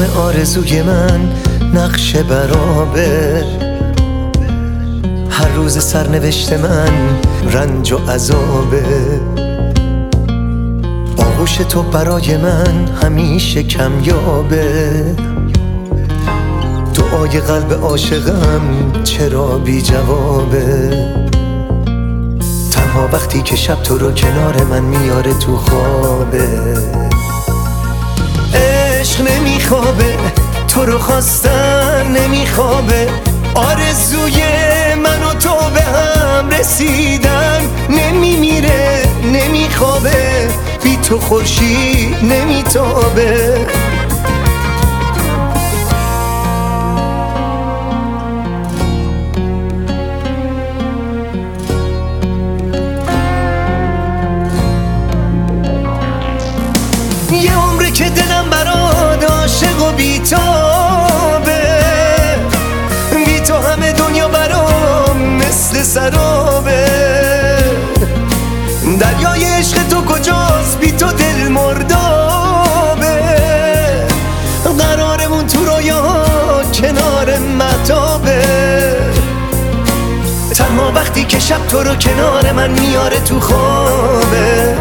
تمام آرزوی من نقش برابر، هر روز سرنوشت من رنج و عذابه. آغوش تو برای من همیشه کمیابه، دعای قلب عاشقم چرا بی جوابه. تنها وقتی که شب تو رو کنار من میاره تو خوابه. عشق نمیخوابه، تو رو خواستن نمیخوابه، آرزوی من و تو به هم رسیدن نمیمیره نمیخوابه، بی تو خورشید نمیتابه. یه عمره که دلم برات عاشق و بیتابه، بی تو همه دنیا برام مثل سرابه. دریای عشق تو کجاست بی تو دل مردابه، قرارمون تو رویاها کنار مهتابه. تنها وقتی که شب تو رو کنار من میاره تو خوابه.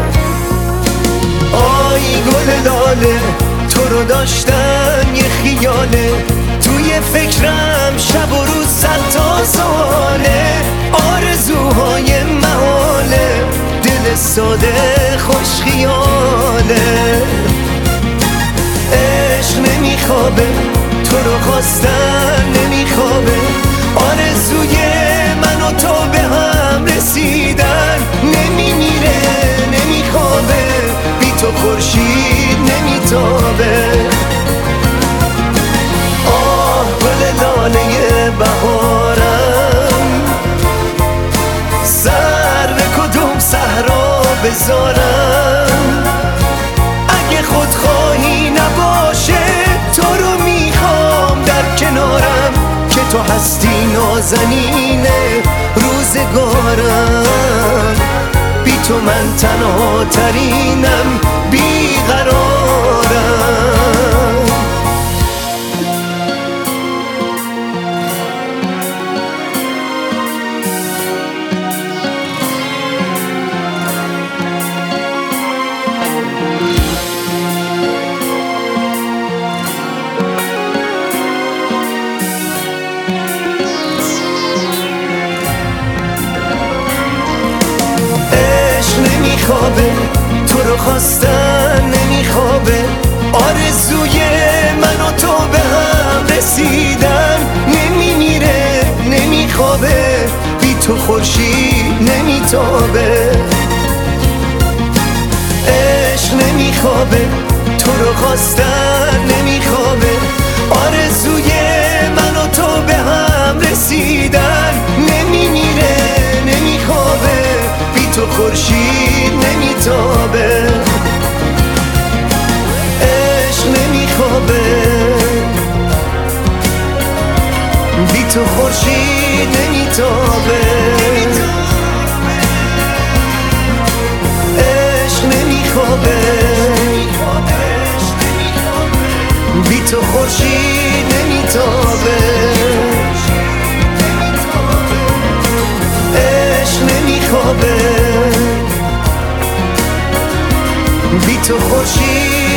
آی گل لاله تو رو داشتن یه خیاله، توی فکرم شب و روز صد تا ساله. آرزوهای محاله، دل ساده خوش خیاله. عشق نمیخوابه، تو رو خواستن نمیخوابه، آرزوی من و تو به هم رسیدن نمیمیره نمیخوابه، بی تو خورشید نمیتابه. آه گل لاله بهارم، سر به کدوم صحرا بذارم. اگه خودخواهی نباشه تو رو میخوام در کنارم، که تو هستی نازنین روزگارم. بی تو من تنها ترینم بیقرارم. نمیخوابه، تو رو خواستن نمیخوابه، آرزوی من و تو به هم رسیدن نمیمیره نمیخوابه، بی تو خورشید نمیتابه. عشق نمیخوابه، تو رو خواستن نمیخوابه، آرزوی من و تو به هم رسیدن نمیمیره نمیخوابه، بی تو خورشید نمیتابه. عشق نمیخوابه، بی تو خورشید نمیتابه. عشق نمیخوابه، بی تو خورشید نمیتابه. عشق نمیخوابه، بی تو خورشید